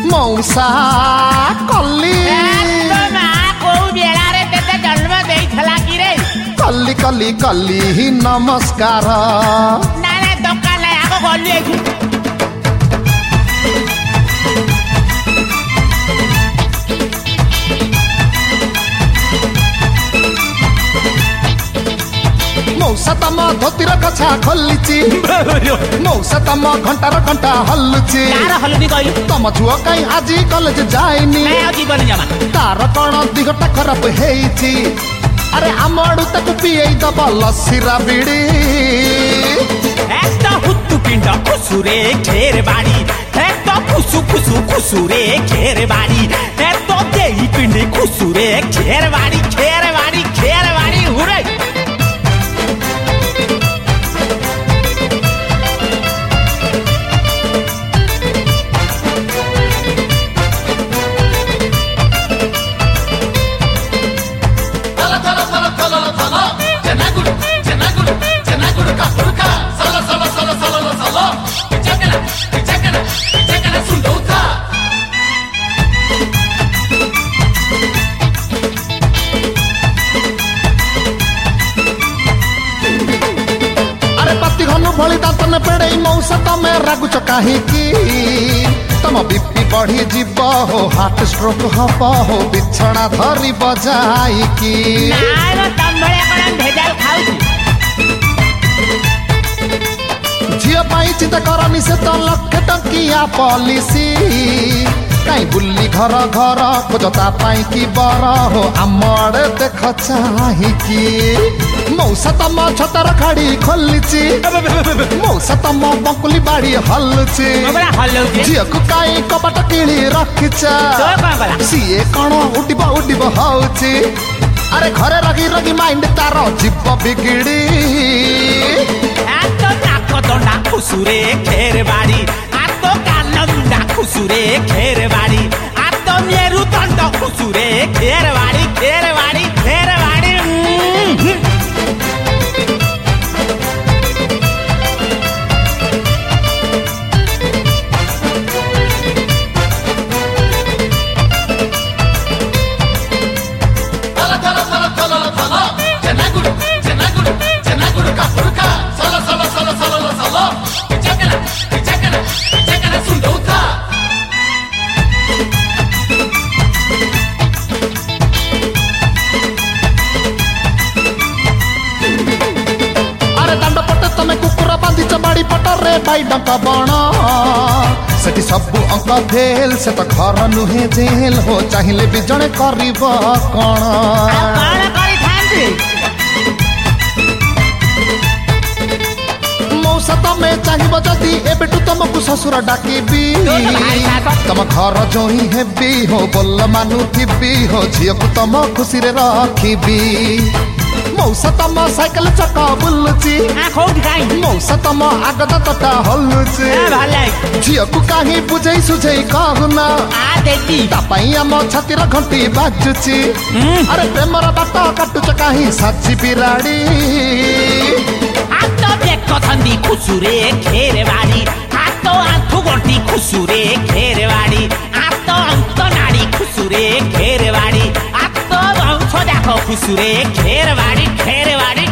मौसा कल्ली कल्ली कल्ली कल्ली नमस्कार दोकान आगो गली मौसा तम धोतीर कछा खोलिची मौसा तम घंटार घंटा हल्लुची तम छुआ कहीं आज कॉलेज जाइनी तार कौन दिगटा खराब हेइची अरे आमड़ू ताकू पिएई दब लस्सीरा बिड़ी हुत्तु पिंड खुसुरे घेर बाड़ी खुसु खुसु खुसुरे घेर बाड़ी देही पिंडी खुसुरे घेर बाड़ी हुरे भली दातन पेड़े मौसा तमे रागुच काहीकि तम बीपी बढ़ी जीव हो हार्ट स्ट्रोक हब हो बिछड़ा धरी बजाइकी झील पाई चिंता करनी से तो लक्षे टंकिया पॉलिसी कहीं बुल्ली घर घर खोजता पाई की बर हो आमड़े देख चाहिकी मौसा तम छतर खाड़ी खोलिची मौसा तम बंकुली बाड़ी हल्लुची झील को कहीं कबाट किणी रखिच सीए कौन उडिब उडिब हौची अरे घरे रगी रगी माइंड तार जीव बिगिड़ी दंडा खुसुरे घेर बाड़ी आतो कानंदा खुसुरे घेर बाड़ी आतो मेरु दंड खुसुरे घेर बाड़ी पटरे बाई डंका बण सेठी सब अंक फेल से तो घर नुहे जेल हो चाहिए भी जड़े करिब कण मौसा तमे चाहिए जदि एबेटू तुमको ससुर डाकिबी तम घर जोही हेबी हो बोल मानुथिबी हो झील को तम खुशी रे रखिबी मौसा तम साइकिल चक्का बुलुची मौसा तम आगदा तटा हल्लुची झील को कहीं बुझे सुझे कहना तापाई आम छातीर घंटी बाजुची अरे प्रेमर बाट काटुच कहीं साची बिराड़ी कथंदी खुसुरे घेर बाड़ी आतो आंथु गंटी खुसुरे घेर बाड़ी आतो अंत नाड़ी खुसुरे घेर बाड़ी आतो वंश देखो खुसुरे घेर बाड़ी